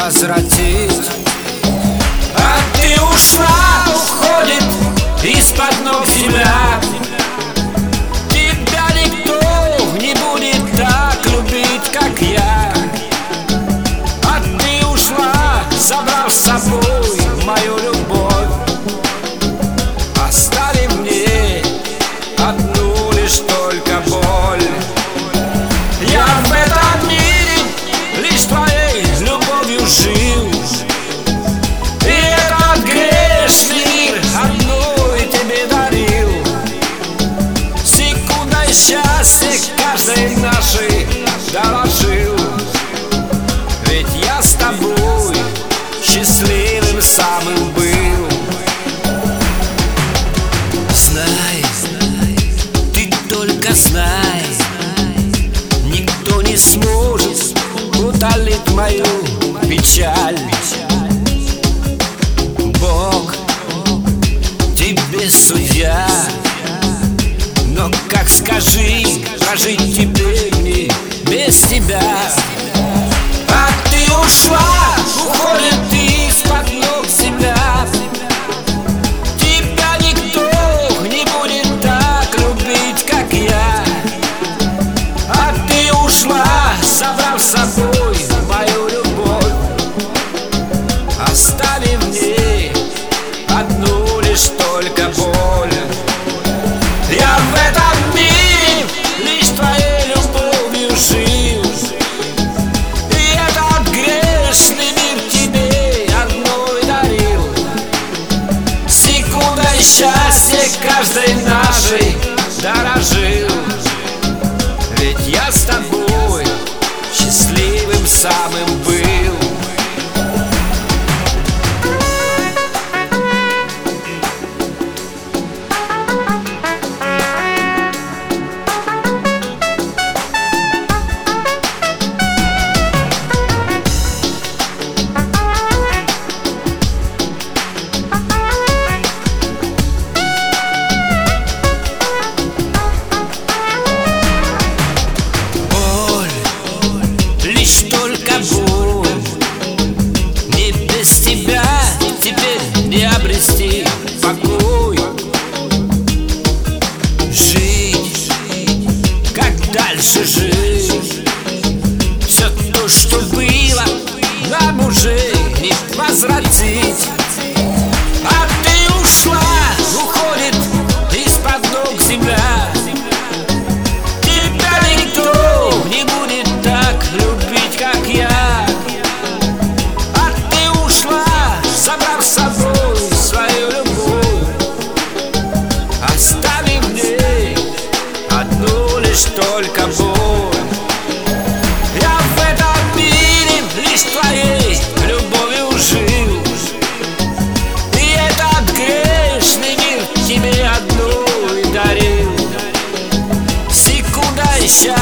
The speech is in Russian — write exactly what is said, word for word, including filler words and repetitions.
возвратить. А ты ушла, уходит из-под ног земля. Тебя никто не будет так любить, как я. А ты ушла, забрав с собой мою любовь, оставив мне одну лишь только боль. Я в этом мире лишь твоей любовью жил, и этот грешный мир одной тебе дарил. Секундой счастья каждой нашей дорожил, ведь я с тобой счастливым самым был. Знай, ты только знай, никто не сможет утолить мою печаль. Бог тебе судья, но как скажи, прожить тебе мне без тебя? А ты ушла, уходит из-под ног земля. Тебя никто не будет так любить, как я. А ты ушла, забрав с собой мою любовь, оставив мне одну лишь только боль. Я в этом мире лишь твоей любовью жил, и этот грешный мир тебе одной дарил. Секундой счастья каждой нашей дорожил, ведь я с тобой счастливым самым был. Лишь только боль, не без тебя теперь не обрести покой. Жить, как дальше жить? Все то, что было, нам уже не возвратить. А ты ушла, уходит из-под ног земля. Тебя никто не будет так любить, как я. А ты ушла, забрав с собой свою любовь, оставив мне одну лишь только боль. Я в этом мире лишь твоей любовью жил, и этот грешный мир тебе одной дарил. Секунда счастья